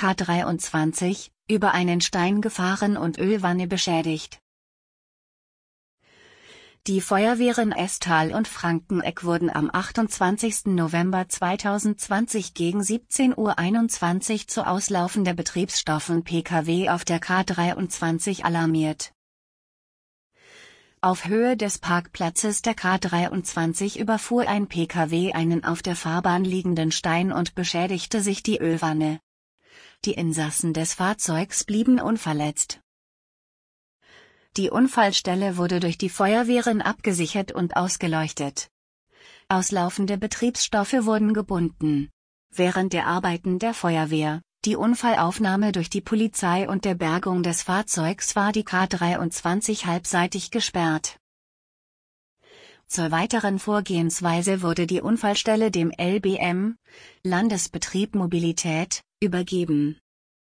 K23, über einen Stein gefahren und Ölwanne beschädigt. Die Feuerwehren Esthal und Frankeneck wurden am 28. November 2020 gegen 17:21 Uhr zu auslaufender Betriebsstoffen Pkw auf der K23 alarmiert. Auf Höhe des Parkplatzes der K23 überfuhr ein Pkw einen auf der Fahrbahn liegenden Stein und beschädigte sich die Ölwanne. Die Insassen des Fahrzeugs blieben unverletzt. Die Unfallstelle wurde durch die Feuerwehren abgesichert und ausgeleuchtet. Auslaufende Betriebsstoffe wurden gebunden. Während der Arbeiten der Feuerwehr, die Unfallaufnahme durch die Polizei und der Bergung des Fahrzeugs war die K23 halbseitig gesperrt. Zur weiteren Vorgehensweise wurde die Unfallstelle dem LBM, Landesbetrieb Mobilität, übergeben.